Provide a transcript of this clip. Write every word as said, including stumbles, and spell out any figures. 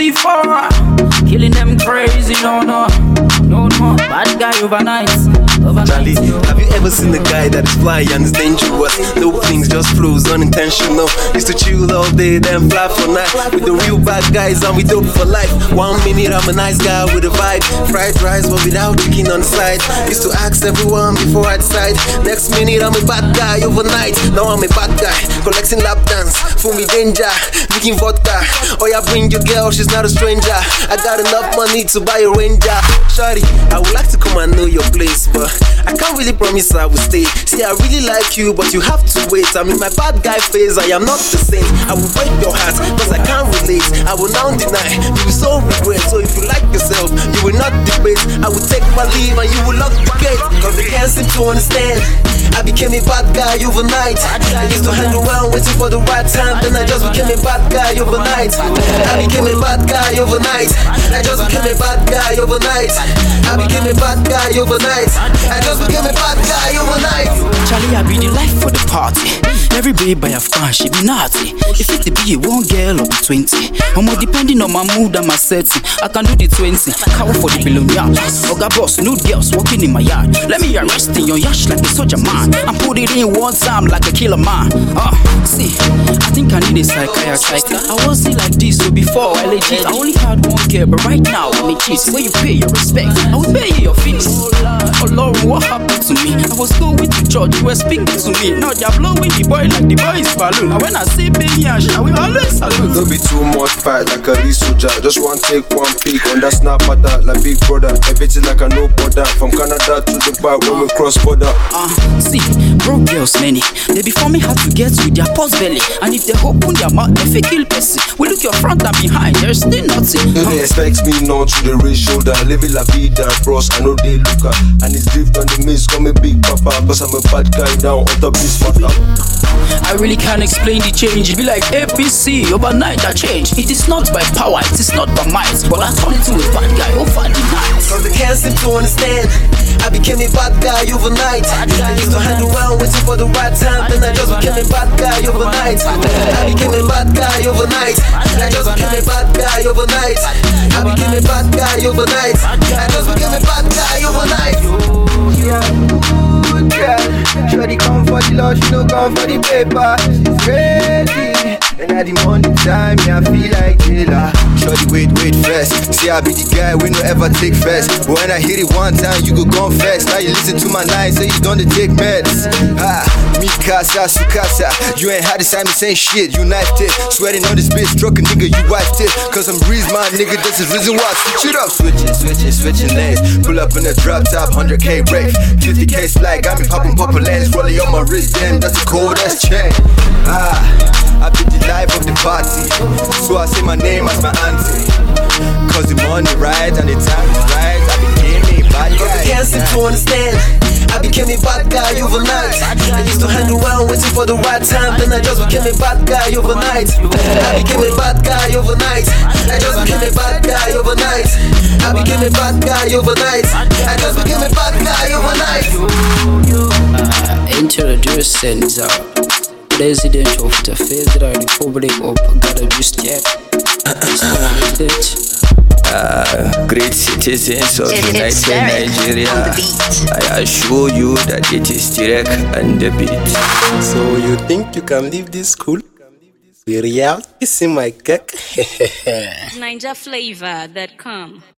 before. Killing them crazy, no, no, no, no. Bad guy overnight. Charlie, have you ever seen a guy that is fly and is dangerous? No things just flows unintentional. Used to chill all day, then fly for night. With the real bad guys and we dope for life. One minute I'm a nice guy with a vibe. Fried rice but without chicken on the side. Used to ask everyone before I decide. Next minute I'm a bad guy overnight. Now I'm a bad guy, collecting lap dance. Fool me danger, drinking vodka. Oh yeah, bring your girl, she's not a stranger. I got enough money to buy a Ranger. Shawty, I would like to come and know your place, but I can't really promise I will stay. See, I really like you, but you have to wait. I'm in my bad guy phase, I am not the same. I will break your heart, cause I can't relate. I will now deny, you will so regret. So if you like yourself, you will not debate. I will take my leave and you will lock the gate. Cause they can't seem to understand. I became a bad guy overnight. I used to hang around waiting for the right time. Then I just became a bad guy overnight. I became a bad guy overnight. I just became a bad guy overnight. I became a bad guy overnight. I just became a bad guy overnight. Charlie, I be the life for the party. Every babe I have found, she be naughty. If it to be a one girl or be twenty, I'm more depending on my mood and my setting. I can do the twenty, cover for the billion yard. Oga boss, nude girls walking in my yard. Let me arrest in your yash like a soldier man. And put it in one time like a killer man. Uh, see, I think I need a psychiatrist. I wasn't like this, so before I legit, I only had one girl, but right now I'm a cheat. Where you pay your respect, I will pay you your fees. Oh Lord, what happened to me? I was going to church, you were speaking to me. Now they're blowing the boy like the boy is balloon. And when I say baby and I will always salute. Don't be too much fight like a real soldier. Just one take one peek on that snap at that like big brother. Everything like a no border. From Canada to Dubai when we cross border. Uh, see, broke girls many. They before me have to get with their pulse belly. And if they open their mouth, they fake kill person. We look your front and behind, there's still nothing. Uh. They expect me not to the raise shoulder. Living la vida, bros, I know they look at. And it's drift on the mist, call me Big Papa. Cause I'm a bad guy now, on top this matter. I really can't explain the change. It be like A P C, overnight I change. It is not by power, it is not by might, but I turn into a bad guy over the night. Cause they can't seem to understand. I became a bad guy overnight. I used to hang around waiting for the right time. Then I just became a bad guy overnight. I became a bad guy overnight. I just became a bad guy overnight. I became a bad guy overnight. I just became a bad guy overnight. Yeah, good girl. Shorty come for the love, she no come for the paper. She's ready. And at the morning time, yeah, I feel like Taylor. Shorty, wait, wait first. See, I be the guy we no ever take first. But when I hit it one time, you go confess. Now you listen to my lines, say you don't take meds. Ah, me casa, su casa. You ain't had the time to say shit, you knifed it. Sweating on this bitch, struck a nigga, you wiped it. Cause I'm Breeze, my nigga, this is reason why. Switch it up, switching, switching, switching lanes. Pull up in a drop top, one hundred K break. fifty K slide, got me popping, popping lanes. Rolling on my wrist, damn, that's a cold ass chain. Ah, I be the life of the party. So I say my name as my auntie. Cause the money right and the time is right. I became a bad guy. Cause they can't seem to understand. I became a bad guy overnight. I used to hang around waiting for the right time. Then I just became a bad guy overnight. I became a bad guy overnight. I just became a bad guy overnight. I became a bad guy overnight. I just became a bad guy overnight. Uh, introducing the President of the Federal Republic of Ghana. Uh, great citizens of It's United Nigeria, I assure you that it is Tirek and the beat. So you think you can leave this school? Be real, it's in my cake. Ninja Flavor dot com